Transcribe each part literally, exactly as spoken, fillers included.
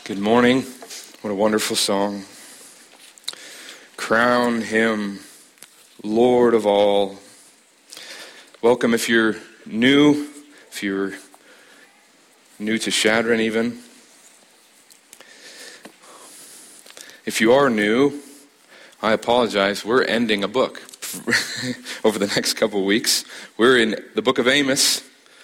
Good morning. What a wonderful song. Crown him Lord of all. Welcome if you're new, if you're new to Shadron even. If you are new, I apologize. We're ending a book over the next couple of weeks. We're in the book of Amos.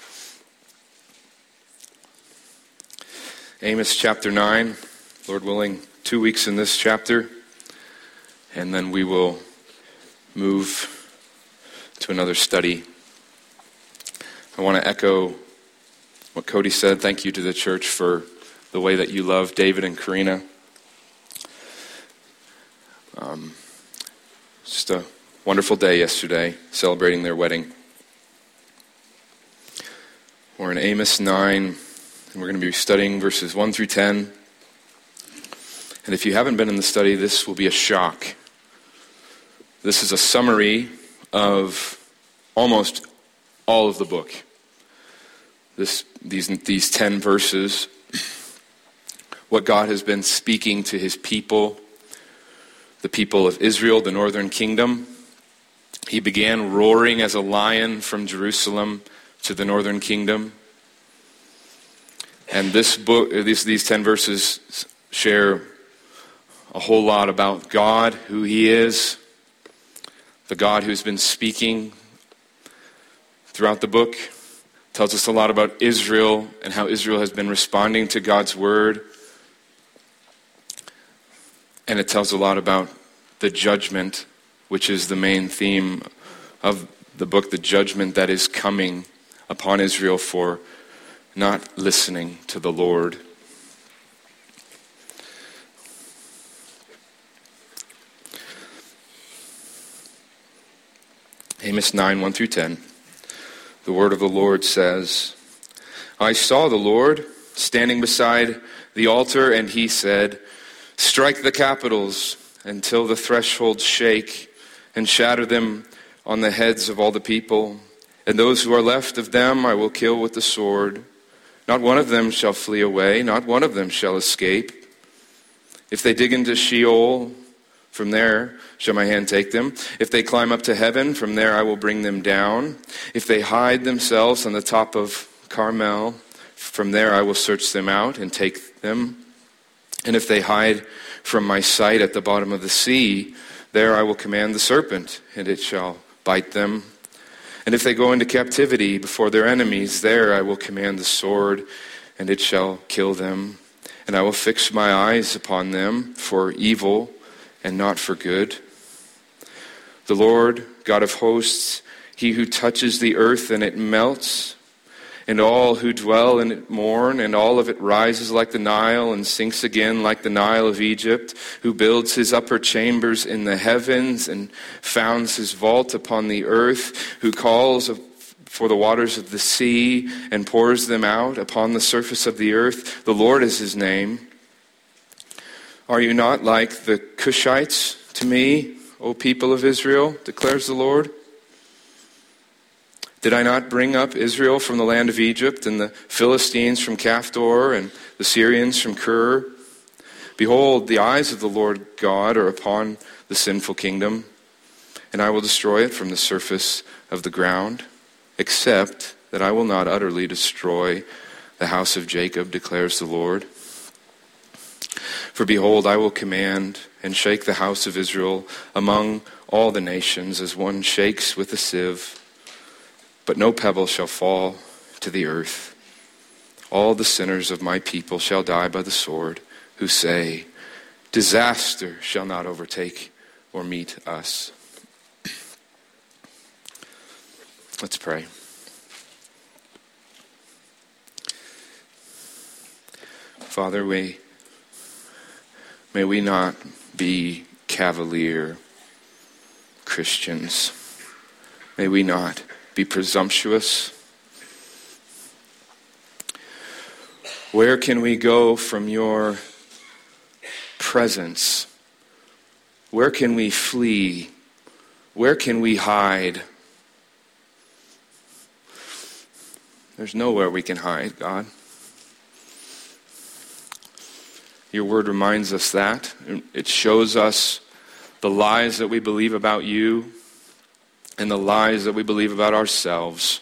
Amos chapter nine, Lord willing, two weeks in this chapter, and then we will move to another study. I want to echo what Cody said. Thank you to the church for the way that you love David and Karina. Um, just a wonderful day yesterday, celebrating their wedding. We're in Amos nine. And we're going to be studying verses one through ten. And if you haven't been in the study, this will be a shock. This is a summary of almost all of the book. This, these, these ten verses, what God has been speaking to his people, the people of Israel, the northern kingdom. He began roaring as a lion from Jerusalem to the northern kingdom. And this book, these, these ten verses share a whole lot about God, who he is, the God who's been speaking throughout the book. Tells us a lot about Israel and how Israel has been responding to God's word. And it tells a lot about the judgment, which is the main theme of the book, the judgment that is coming upon Israel for not listening to the Lord. Amos nine, one through ten. The word of the Lord says, I saw the Lord standing beside the altar, and he said, strike the capitals until the thresholds shake, and shatter them on the heads of all the people. And those who are left of them I will kill with the sword. Not one of them shall flee away, not one of them shall escape. If they dig into Sheol, from there shall my hand take them. If they climb up to heaven, from there I will bring them down. If they hide themselves on the top of Carmel, from there I will search them out and take them. And if they hide from my sight at the bottom of the sea, there I will command the serpent, and it shall bite them. And if they go into captivity before their enemies, there I will command the sword, and it shall kill them. And I will fix my eyes upon them for evil and not for good. The Lord, God of hosts, he who touches the earth and it melts, and all who dwell in it mourn, and all of it rises like the Nile and sinks again like the Nile of Egypt, who builds his upper chambers in the heavens and founds his vault upon the earth, who calls for the waters of the sea and pours them out upon the surface of the earth. The Lord is his name. Are you not like the Cushites to me, O people of Israel, declares the Lord? Did I not bring up Israel from the land of Egypt, and the Philistines from Caphdor, and the Syrians from Kir? Behold, the eyes of the Lord God are upon the sinful kingdom, and I will destroy it from the surface of the ground, except that I will not utterly destroy the house of Jacob, declares the Lord. For behold, I will command and shake the house of Israel among all the nations, as one shakes with a sieve. But no pebble shall fall to the earth. All the sinners of my people shall die by the sword, who say, disaster shall not overtake or meet us. Let's pray. Father, we, may we not be cavalier Christians. May we not be presumptuous. Where can we go from your presence? Where can we flee? Where can we hide? There's nowhere we can hide, God. Your word reminds us that. It shows us the lies that we believe about you and the lies that we believe about ourselves.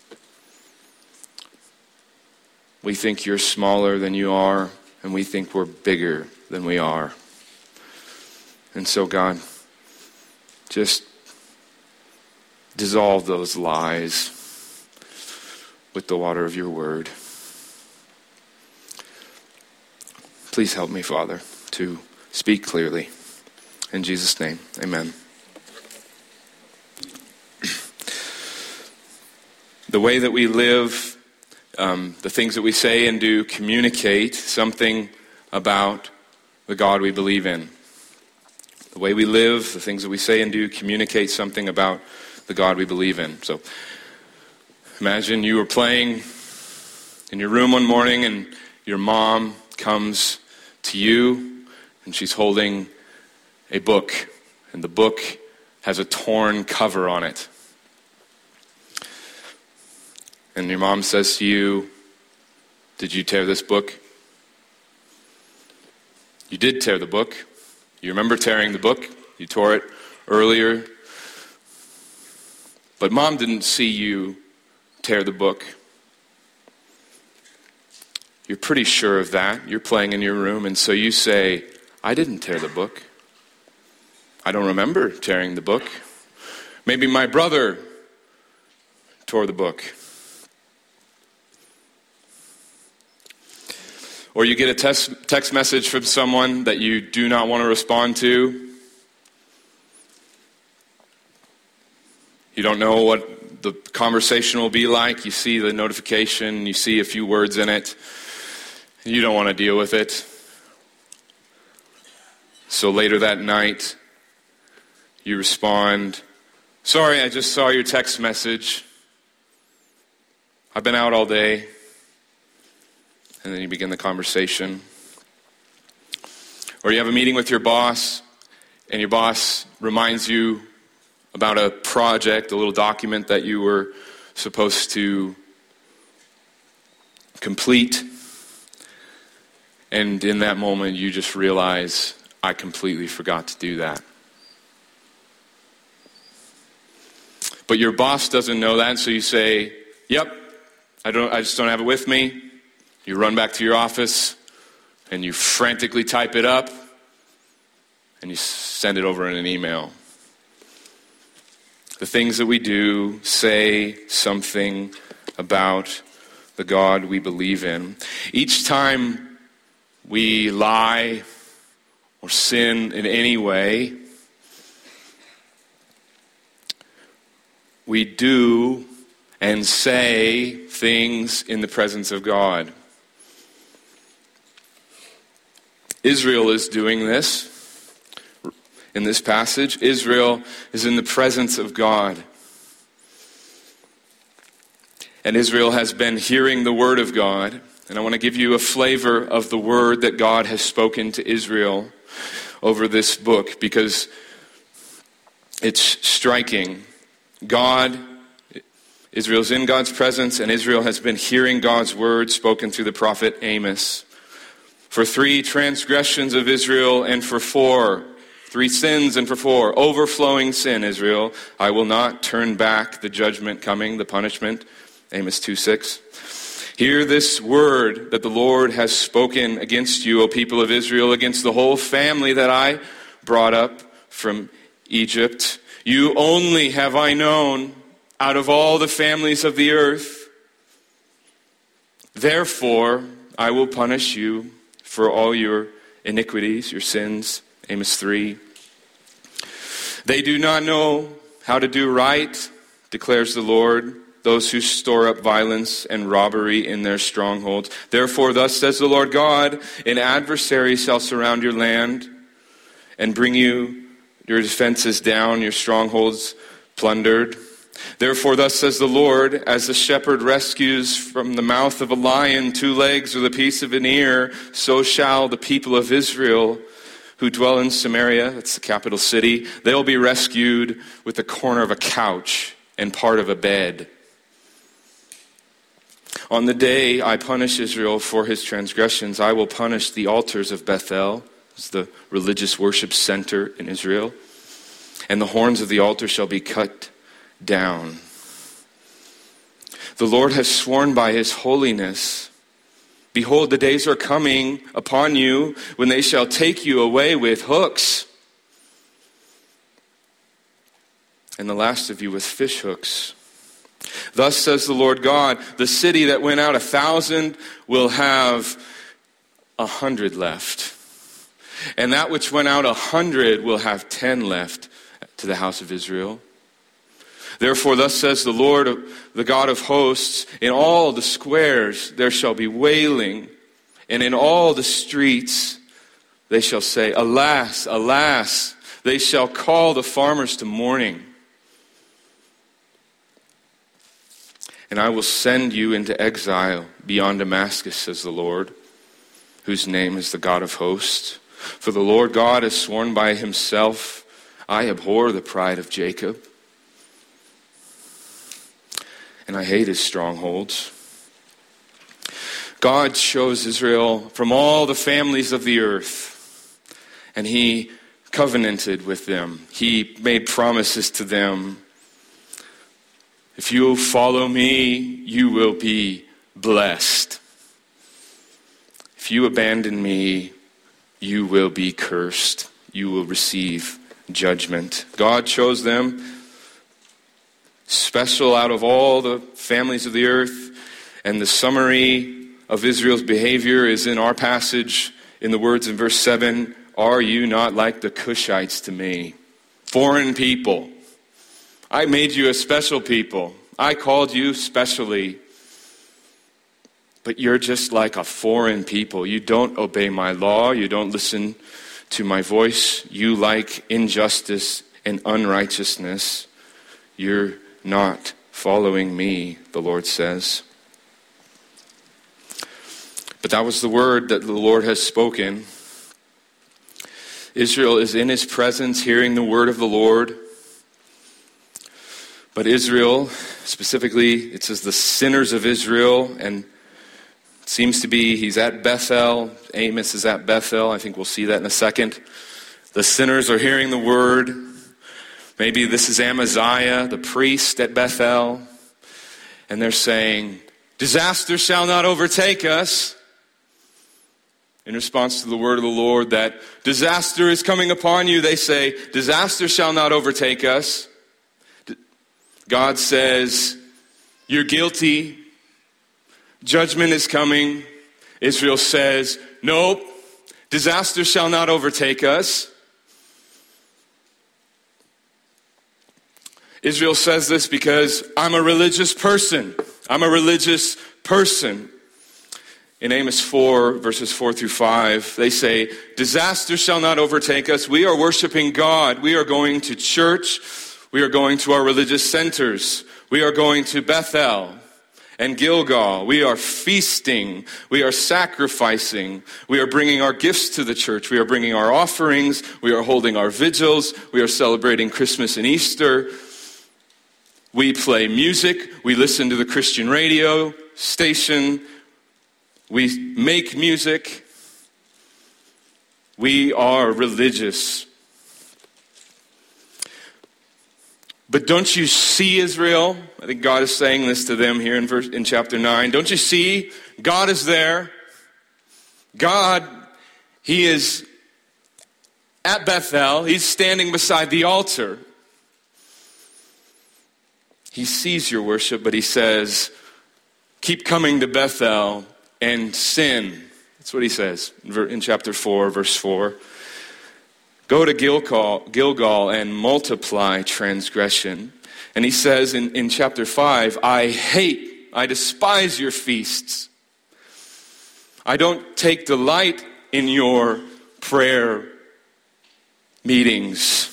We think you're smaller than you are, and we think we're bigger than we are. And so, God, just dissolve those lies with the water of your word. Please help me, Father, to speak clearly. In Jesus' name, amen. The way that we live, um, the things that we say and do communicate something about the God we believe in. The way we live, the things that we say and do communicate something about the God we believe in. So imagine you were playing in your room one morning and your mom comes to you and she's holding a book, and the book has a torn cover on it. And your mom says to you, "Did you tear this book?" You did tear the book. You remember tearing the book. You tore it earlier. But Mom didn't see you tear the book. You're pretty sure of that. You're playing in your room, and so you say, "I didn't tear the book. I don't remember tearing the book. Maybe my brother tore the book." Or you get a text, text message from someone that you do not want to respond to. You don't know what the conversation will be like. You see the notification, you see a few words in it. You don't want to deal with it. So later that night, you respond, "Sorry, I just saw your text message. I've been out all day." And then you begin the conversation. Or you have a meeting with your boss, and your boss reminds you about a project, a little document that you were supposed to complete. And in that moment, you just realize, I completely forgot to do that. But your boss doesn't know that, so you say, "Yep, I don't. I just don't have it with me." You run back to your office, and you frantically type it up, and you send it over in an email. The things that we do say something about the God we believe in. Each time we lie or sin in any way, we do and say things in the presence of God. Israel is doing this in this passage. Israel is in the presence of God. And Israel has been hearing the word of God. And I want to give you a flavor of the word that God has spoken to Israel over this book, because it's striking. God, Israel's in God's presence, and Israel has been hearing God's word spoken through the prophet Amos. For three transgressions of Israel, and for four, three sins and for four, overflowing sin, Israel, I will not turn back the judgment coming, the punishment. Amos two six. Hear this word that the Lord has spoken against you, O people of Israel, against the whole family that I brought up from Egypt. You only have I known out of all the families of the earth. Therefore, I will punish you for all your iniquities, your sins. Amos three. They do not know how to do right, declares the Lord, those who store up violence and robbery in their strongholds. Therefore, thus says the Lord God, an adversary shall surround your land and bring you your defenses down, your strongholds plundered. Therefore, thus says the Lord, as the shepherd rescues from the mouth of a lion two legs or the piece of an ear, so shall the people of Israel who dwell in Samaria, that's the capital city, they'll be rescued with the corner of a couch and part of a bed. On the day I punish Israel for his transgressions, I will punish the altars of Bethel, it's the religious worship center in Israel, and the horns of the altar shall be cut down. The Lord has sworn by his holiness, behold, the days are coming upon you when they shall take you away with hooks, and the last of you with fish hooks. Thus says the Lord God, the city that went out a thousand will have a hundred left. And that which went out a hundred will have ten left to the house of Israel. Therefore, thus says the Lord, the God of hosts, in all the squares there shall be wailing, and in all the streets they shall say, alas, alas, they shall call the farmers to mourning. And I will send you into exile beyond Damascus, says the Lord, whose name is the God of hosts. For the Lord God has sworn by himself, I abhor the pride of Jacob, and I hate his strongholds. God chose Israel from all the families of the earth, and he covenanted with them. He made promises to them. If you follow me, you will be blessed. If you abandon me, you will be cursed. You will receive judgment. God chose them, special out of all the families of the earth, and the summary of Israel's behavior is in our passage in the words in verse seven, are you not like the Cushites to me? Foreign people. I made you a special people. I called you specially. But you're just like a foreign people. You don't obey my law. You don't listen to my voice. You like injustice and unrighteousness. You're not following me, the Lord says. But that was the word that the Lord has spoken. Israel is in his presence, hearing the word of the Lord. But Israel, specifically, it says the sinners of Israel, and it seems to be he's at Bethel. Amos is at Bethel. I think we'll see that in a second. The sinners are hearing the word. Maybe this is Amaziah, the priest at Bethel. And they're saying, disaster shall not overtake us. In response to the word of the Lord that disaster is coming upon you, they say, disaster shall not overtake us. God says, you're guilty. Judgment is coming. Israel says, nope, disaster shall not overtake us. Israel says this because I'm a religious person. I'm a religious person. In Amos four, verses four through five, they say, disaster shall not overtake us. We are worshiping God. We are going to church. We are going to our religious centers. We are going to Bethel and Gilgal. We are feasting. We are sacrificing. We are bringing our gifts to the church. We are bringing our offerings. We are holding our vigils. We are celebrating Christmas and Easter. We play music. We listen to the Christian radio station. We make music. We are religious. But don't you see, Israel? I think God is saying this to them here in verse in chapter nine. Don't you see? God is there. God, he is at Bethel. He's standing beside the altar. He sees your worship, but he says, keep coming to Bethel and sin. That's what he says in chapter four, verse four. Go to Gilgal, Gilgal and multiply transgression. And he says in, in chapter five, I hate, I despise your feasts. I don't take delight in your prayer meetings.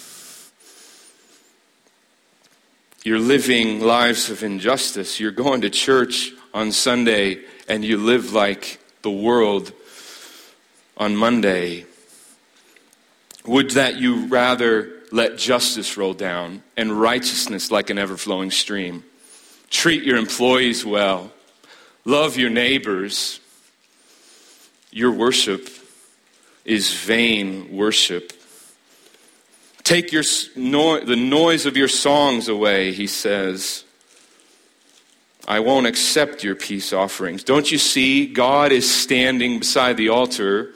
You're living lives of injustice. You're going to church on Sunday and you live like the world on Monday. Would that you rather let justice roll down and righteousness like an ever-flowing stream. Treat your employees well. love your neighbors, your worship is vain worship. Take your no, the noise of your songs away, he says. I won't accept your peace offerings. Don't you see? God is standing beside the altar.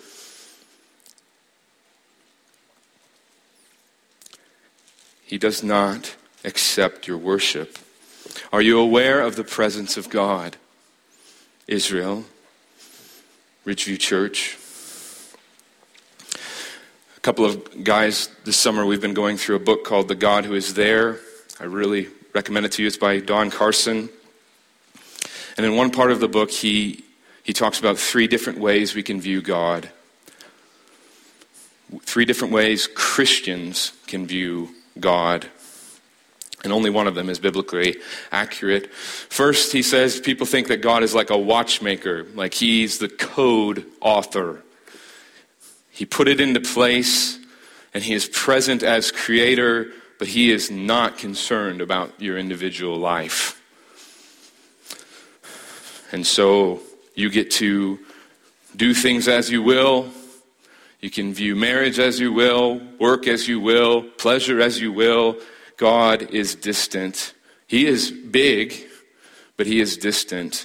He does not accept your worship. Are you aware of the presence of God, Israel, Ridgeview Church? A couple of guys this summer, we've been going through a book called The God Who Is There. I really recommend it to you. It's by Don Carson. And in one part of the book, he, he talks about three different ways we can view God. Three different ways Christians can view God. And only one of them is biblically accurate. First, he says people think that God is like a watchmaker, like he's the code author. He put it into place, and he is present as creator, but he is not concerned about your individual life. And so you get to do things as you will. You can view marriage as you will, work as you will, pleasure as you will. God is distant. He is big, but he is distant.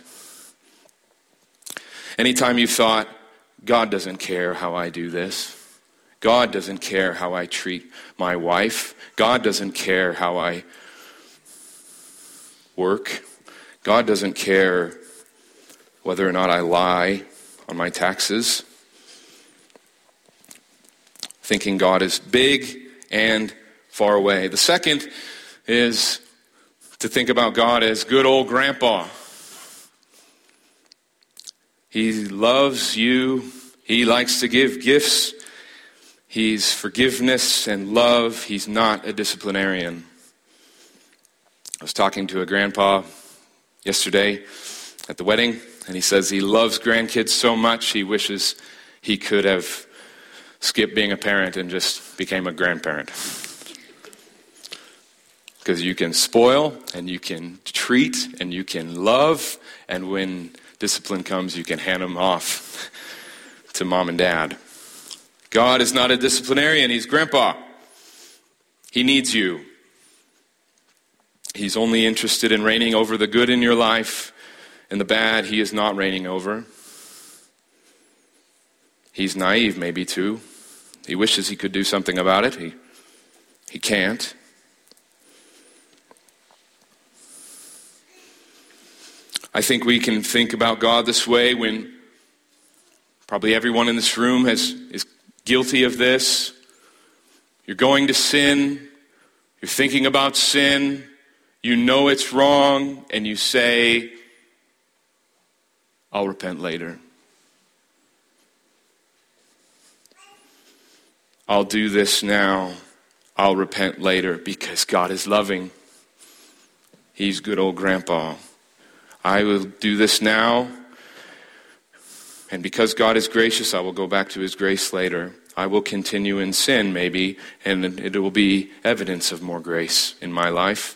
Anytime you thought, God doesn't care how I do this. God doesn't care how I treat my wife. God doesn't care how I work. God doesn't care whether or not I lie on my taxes. Thinking God is big and far away. The second is to think about God as good old grandpa. He loves you. He likes to give gifts. He's forgiveness and love. He's not a disciplinarian. I was talking to a grandpa yesterday at the wedding, and he says he loves grandkids so much he wishes he could have skipped being a parent and just became a grandparent. Because you can spoil, and you can treat, and you can love, and when discipline comes, you can hand them off to mom and dad. God is not a disciplinarian. He's grandpa. He needs you. He's only interested in reigning over the good in your life, and the bad he is not reigning over. He's naive maybe too. He wishes he could do something about it. He, he can't. I think we can think about God this way when probably everyone in this room has, is guilty of this. You're going to sin. You're thinking about sin. You know it's wrong. And you say, I'll repent later. I'll do this now. I'll repent later because God is loving. He's good old grandpa. I will do this now. And because God is gracious, I will go back to his grace later. I will continue in sin maybe, and it will be evidence of more grace in my life.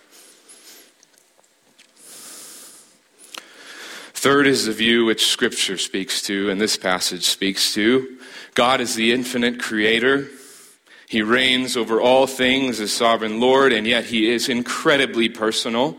Third is the view which Scripture speaks to, and this passage speaks to. God is the infinite creator. He reigns over all things as sovereign Lord, and yet he is incredibly personal.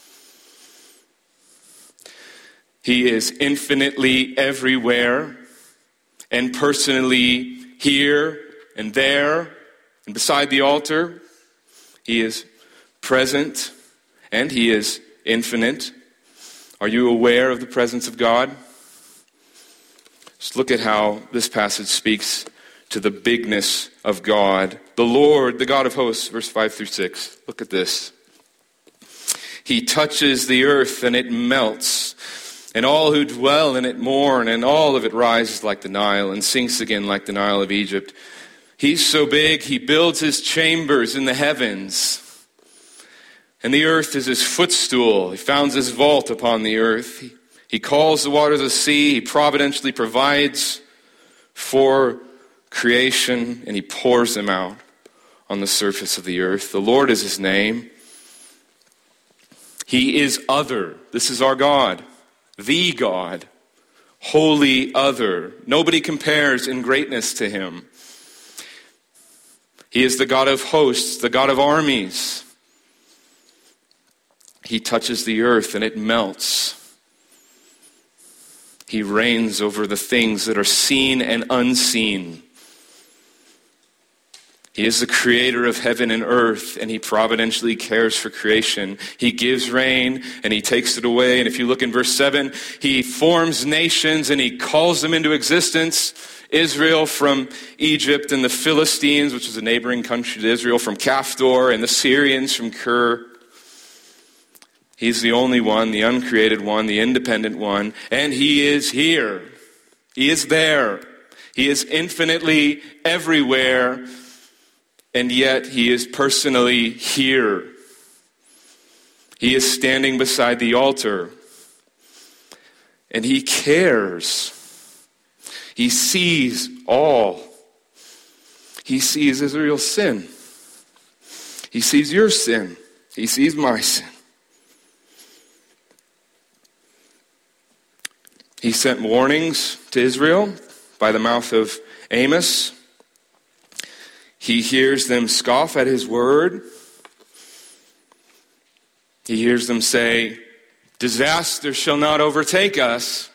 He is infinitely everywhere and personally here and there and beside the altar. He is present and he is infinite. Are you aware of the presence of God? Just look at how this passage speaks to the bigness of God. The Lord, the God of hosts, verse five through six. Look at this. He touches the earth and it melts, and all who dwell in it mourn, and all of it rises like the Nile and sinks again like the Nile of Egypt. He's so big, he builds his chambers in the heavens. And the earth is his footstool. He founds his vault upon the earth. He, he calls the waters of the sea. He providentially provides for creation, and he pours them out on the surface of the earth. The Lord is his name. He is other. This is our God. the God, holy other. Nobody compares in greatness to him. He is the God of hosts, the God of armies. He touches the earth and it melts. He reigns over the things that are seen and unseen. He is the creator of heaven and earth, and he providentially cares for creation. He gives rain, and he takes it away. And if you look in verse seven, he forms nations, and he calls them into existence. Israel from Egypt, and the Philistines, which is a neighboring country to Israel, from Caphtor, and the Syrians from Kir. He's the only one, the uncreated one, the independent one, and he is here. He is there. He is infinitely everywhere, and yet he is personally here. He is standing beside the altar, and he cares. He sees all. He sees Israel's sin. He sees your sin. He sees my sin. He sent warnings to Israel by the mouth of Amos. He hears them scoff at his word. He hears them say, "Disaster shall not overtake us."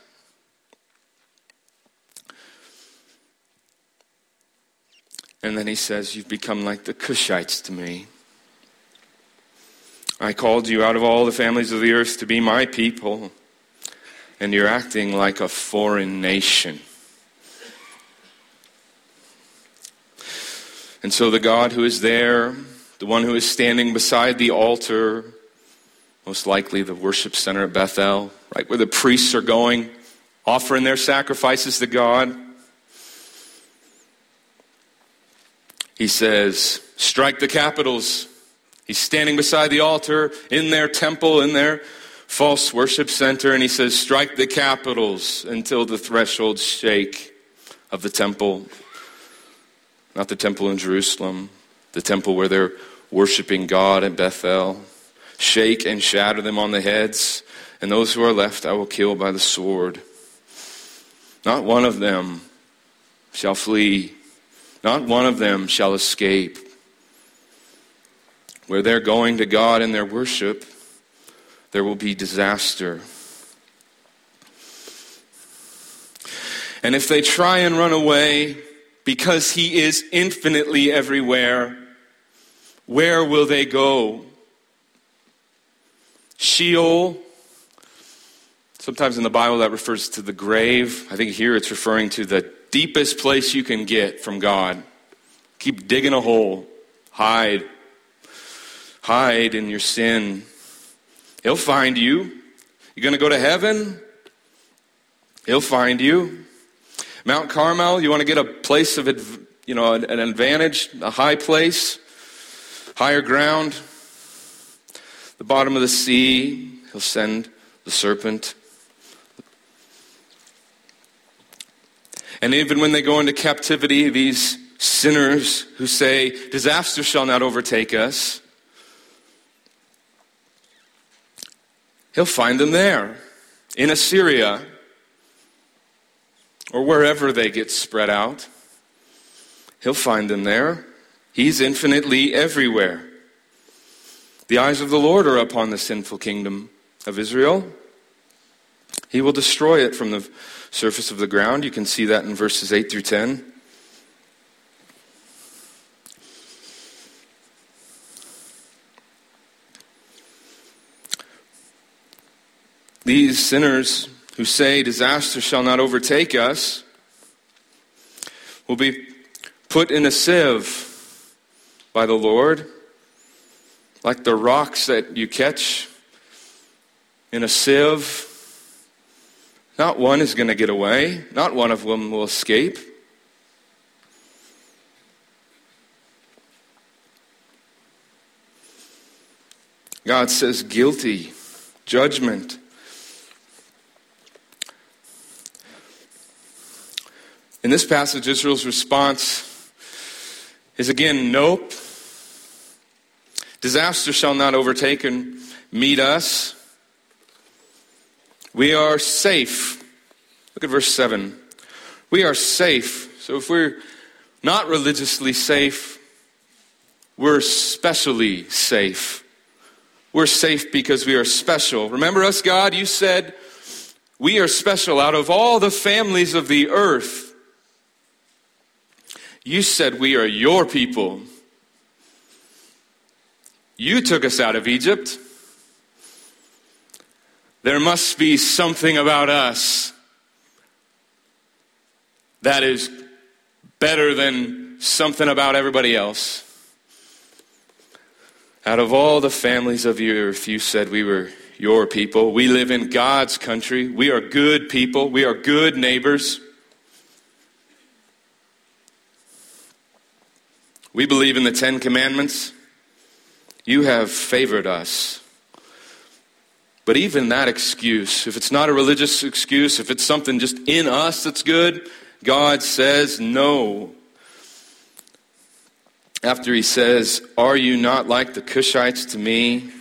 And then he says, "You've become like the Cushites to me. I called you out of all the families of the earth to be my people, and you're acting like a foreign nation." And so the God who is there, the one who is standing beside the altar, most likely the worship center at Bethel, right where the priests are going, offering their sacrifices to God, he says, strike the capitals. He's standing beside the altar in their temple, in their false worship center, and he says, strike the capitals until the thresholds shake of the temple. Not the temple in Jerusalem, the temple where they're worshiping God at Bethel. Shake and shatter them on the heads, and those who are left I will kill by the sword. Not one of them shall flee. Not one of them shall escape. Where they're going to God in their worship, there will be disaster. And if they try and run away, because he is infinitely everywhere, where will they go? Sheol. Sometimes in the Bible that refers to the grave. I think here it's referring to the deepest place you can get from God. Keep digging a hole. Hide. Hide in your sin. He'll find you. You're going to go to heaven? He'll find you. Mount Carmel, you want to get a place of, you know, an advantage, a high place, higher ground. The bottom of the sea, he'll send the serpent. And even when they go into captivity, these sinners who say, disaster shall not overtake us, he'll find them there, in Assyria, or wherever they get spread out. He'll find them there. He's infinitely everywhere. The eyes of the Lord are upon the sinful kingdom of Israel. He will destroy it from the surface of the ground. You can see that in verses eight through ten. These sinners who say disaster shall not overtake us will be put in a sieve by the Lord, like the rocks that you catch in a sieve. Not one is going to get away. Not one of them will escape. God says guilty, judgment. In this passage, Israel's response is again, nope. Disaster shall not overtake and meet us. We are safe. Look at verse seven. We are safe. So if we're not religiously safe, we're specially safe. We're safe because we are special. Remember us, God? You said we are special out of all the families of the earth. You said we are your people. You took us out of Egypt. There must be something about us that is better than something about everybody else. Out of all the families of the earth, you said we were your people. We live in God's country. We are good people. We are good neighbors. We believe in the Ten Commandments. You have favored us. But even that excuse, if it's not a religious excuse, if it's something just in us that's good, God says no. After he says, are you not like the Cushites to me?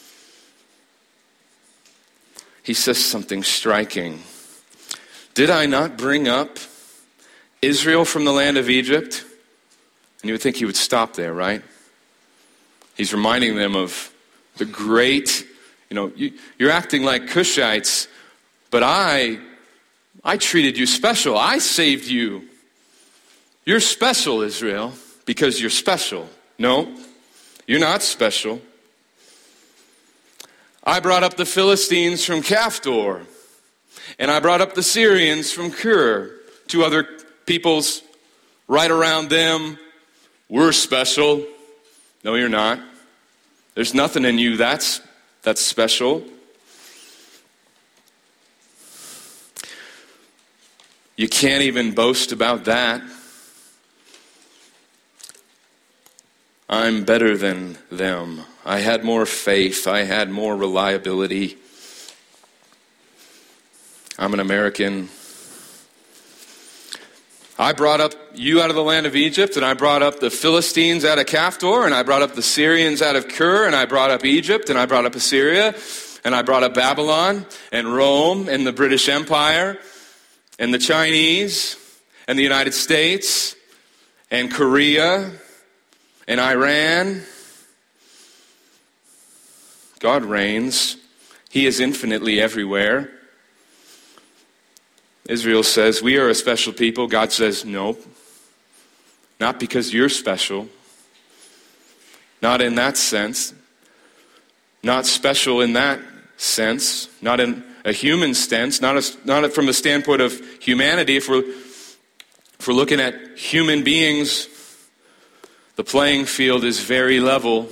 He says something striking. Did I not bring up Israel from the land of Egypt? And you would think he would stop there, right? He's reminding them of the great, you know, you, you're acting like Cushites, but I, I treated you special. I saved you. You're special, Israel, because you're special. No, you're not special. I brought up the Philistines from Caphtor, and I brought up the Syrians from Kir. Two other peoples right around them. We're special. No, you're not. There's nothing in you that's that's special. You can't even boast about that. I'm better than them. I had more faith. I had more reliability. I'm an American. I brought up you out of the land of Egypt, and I brought up the Philistines out of Caphtor, and I brought up the Syrians out of Kir, and I brought up Egypt, and I brought up Assyria, and I brought up Babylon, and Rome, and the British Empire, and the Chinese, and the United States, and Korea, and Iran. God reigns. He is infinitely everywhere. Israel says, we are a special people. God says, nope. Not because you're special. Not in that sense. Not special in that sense. Not in a human sense. Not, a, not from the standpoint of humanity. If we're, if we're looking at human beings, the playing field is very level.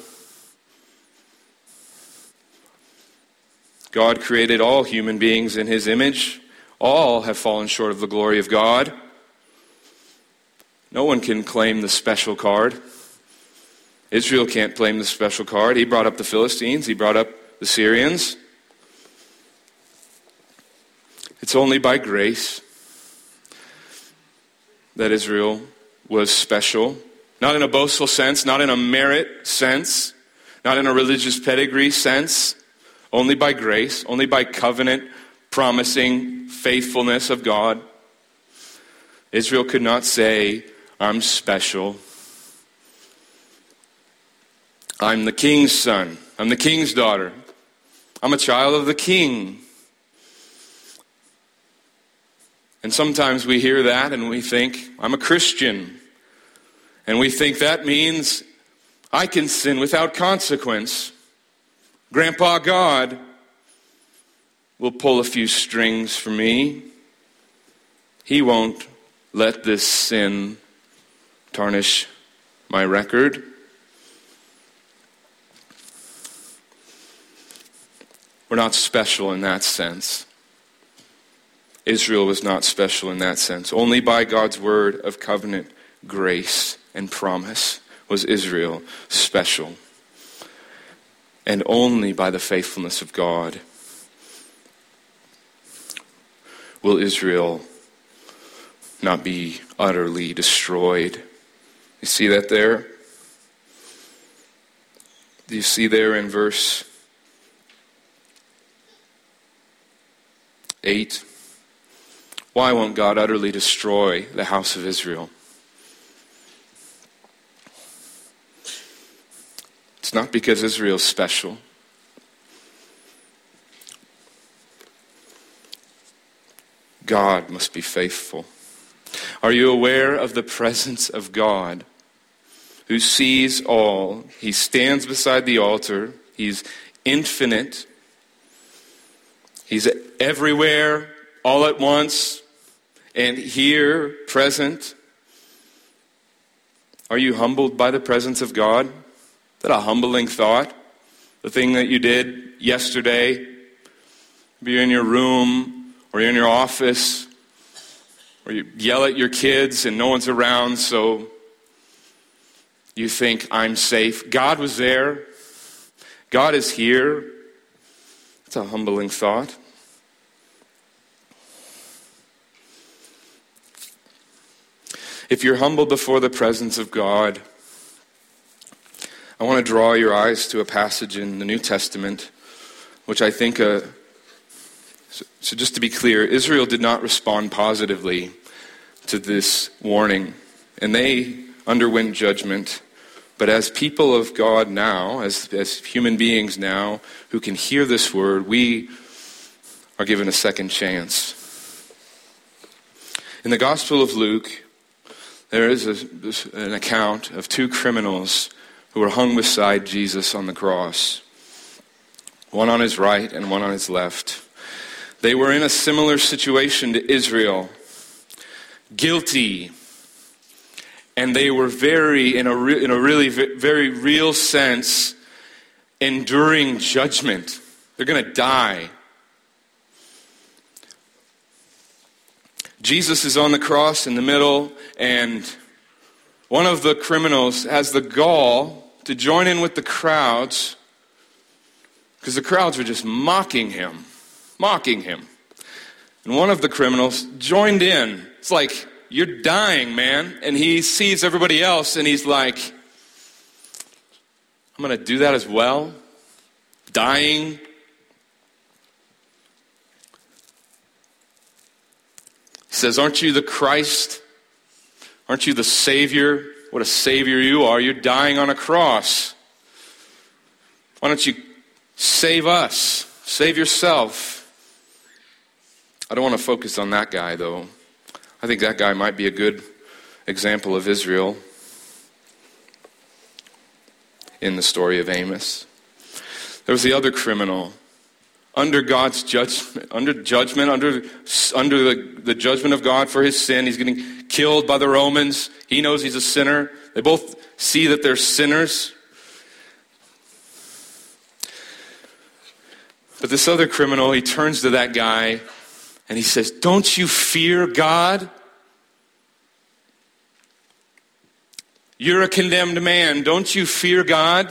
God created all human beings in his image. All have fallen short of the glory of God. No one can claim the special card. Israel can't claim the special card. He brought up the Philistines. He brought up the Syrians. It's only by grace that Israel was special. Not in a boastful sense, not in a merit sense, not in a religious pedigree sense. Only by grace, only by covenant promising faithfulness of God. Israel could not say, I'm special. I'm the king's son. I'm the king's daughter. I'm a child of the king. And sometimes we hear that and we think, I'm a Christian. And we think that means I can sin without consequence. Grandpa God will pull a few strings for me. He won't let this sin tarnish my record. We're not special in that sense. Israel was not special in that sense. Only by God's word of covenant, grace, and promise was Israel special. And only by the faithfulness of God will Israel not be utterly destroyed. You see that there? Do you see there in verse eight. Why won't God utterly destroy the house of Israel? It's not because Israel's special. God must be faithful. Are you aware of the presence of God who sees all? He stands beside the altar. He's infinite. He's everywhere, all at once, and here, present. Are you humbled by the presence of God? Is that a humbling thought? The thing that you did yesterday, maybe you're in your room, or you're in your office, or you yell at your kids and no one's around, so you think, I'm safe. God was there. God is here. It's a humbling thought. If you're humble before the presence of God, I want to draw your eyes to a passage in the New Testament, which I think, uh, so, so just to be clear, Israel did not respond positively to this warning, and they underwent judgment. But as people of God now, as, as human beings now, who can hear this word, we are given a second chance. In the Gospel of Luke, there is a, an account of two criminals who were hung beside Jesus on the cross, one on his right and one on his left. They were in a similar situation to Israel, guilty, and they were very, in a, re, in a really very real sense, enduring judgment. They're going to die. Jesus is on the cross in the middle, and one of the criminals has the gall to join in with the crowds, because the crowds were just mocking him, mocking him. And one of the criminals joined in. It's like, you're dying, man. And he sees everybody else, and he's like, I'm going to do that as well? Dying? He says, aren't you the Christ? Aren't you the Savior? What a Savior you are. You're dying on a cross. Why don't you save us? Save yourself. I don't want to focus on that guy, though. I think that guy might be a good example of Israel in the story of Amos. There was the other criminal under God's judgment, under judgment, under, under the, the judgment of God for his sin. He's getting killed by the Romans. He knows he's a sinner. They both see that they're sinners. But this other criminal, he turns to that guy and he says, don't you fear God? You're a condemned man. Don't you fear God?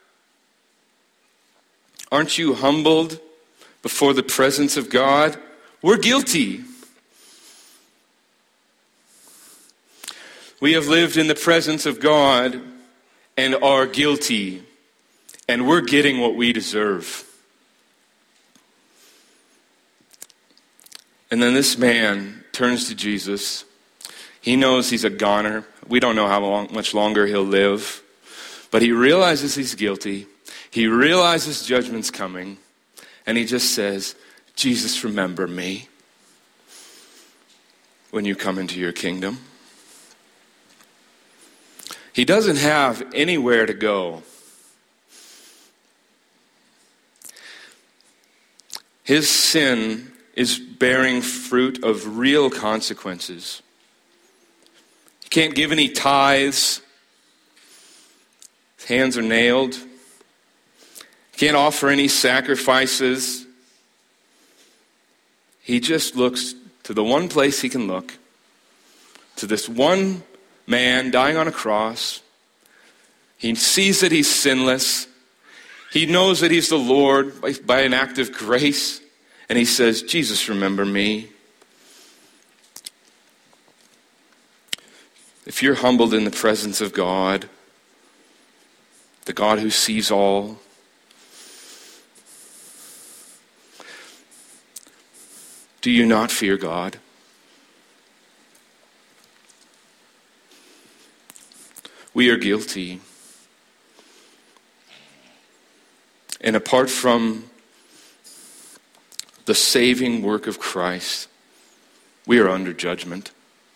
Aren't you humbled before the presence of God? We're guilty. We have lived in the presence of God and are guilty, and we're getting what we deserve. And then this man turns to Jesus. He knows he's a goner. We don't know how long, much longer he'll live. But he realizes he's guilty. He realizes judgment's coming. And he just says, Jesus, remember me when you come into your kingdom. He doesn't have anywhere to go. His sin is bearing fruit of real consequences. He can't give any tithes. His hands are nailed. He can't offer any sacrifices. He just looks to the one place he can look, to this one man dying on a cross. He sees that he's sinless. He knows that he's the Lord by, by an act of grace. And he says, Jesus, remember me. If you're humbled in the presence of God, the God who sees all, Do you not fear God? We are guilty. And apart from the saving work of Christ, we are under judgment.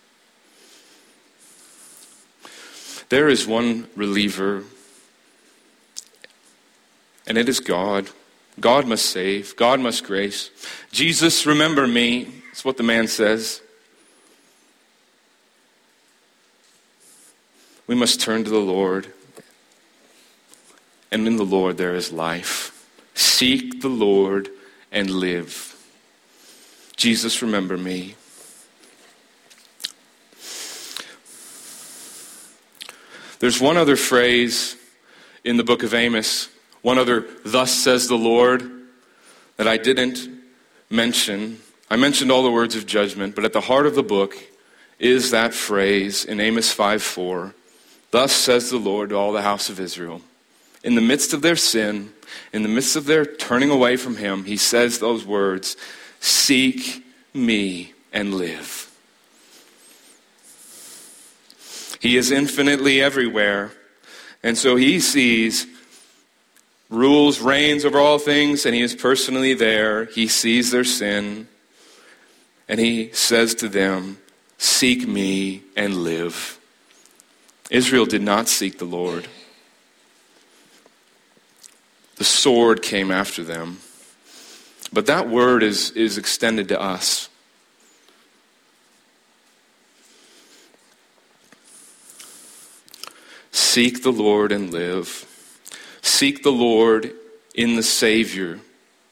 There is one reliever, and it is God. God must save. God must grace. Jesus, remember me. That's what the man says. We must turn to the Lord. And in the Lord there is life. Seek the Lord and live. Jesus, remember me. There's one other phrase in the book of Amos, one other "thus says the Lord" that I didn't mention. I mentioned all the words of judgment, but at the heart of the book is that phrase in Amos five four, "Thus says the Lord to all the house of Israel." In the midst of their sin, in the midst of their turning away from him, he says those words, "Seek me and live." He is infinitely everywhere, and so he sees, rules, reigns over all things, and he is personally there. He sees their sin, and he says to them, "Seek me and live." Israel did not seek the Lord. The sword came after them. But that word is, is extended to us. Seek the Lord and live. Seek the Lord in the Savior.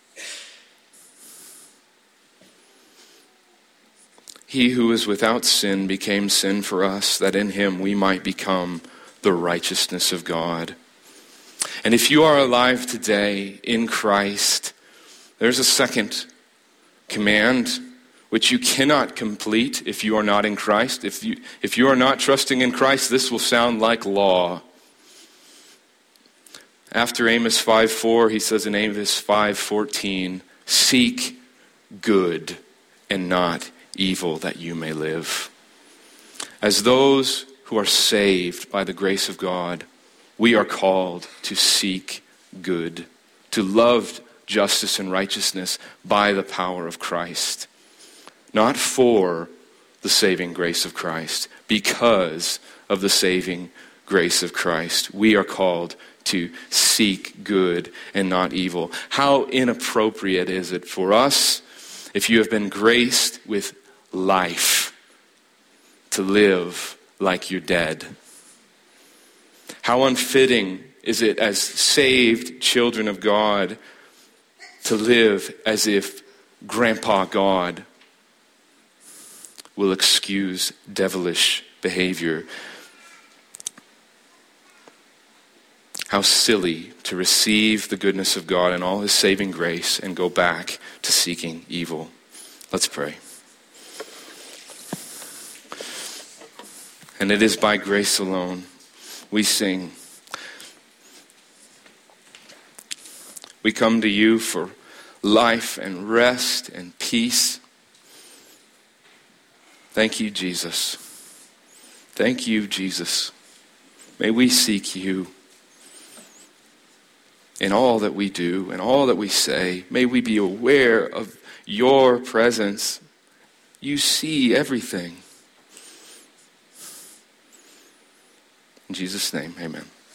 He who is without sin became sin for us, that in him we might become the righteousness of God. And if you are alive today in Christ, there's a second command which you cannot complete if you are not in Christ. If you, if you are not trusting in Christ, this will sound like law. After Amos five four, he says in Amos five fourteen, "Seek good and not evil, that you may live." As those who are saved by the grace of God, we are called to seek good, to love justice and righteousness by the power of Christ. Not for the saving grace of Christ, because of the saving grace of Christ. We are called to seek good and not evil. How inappropriate is it for us, if you have been graced with life, to live like you're dead? How unfitting is it as saved children of God to live as if Grandpa God will excuse devilish behavior. How silly to receive the goodness of God and all his saving grace and go back to seeking evil. Let's pray. And it is by grace alone we sing. We come to you for life and rest and peace. Thank you, Jesus. Thank you, Jesus. May we seek you in all that we do and all that we say. May we be aware of your presence. You see everything. In Jesus' name, amen.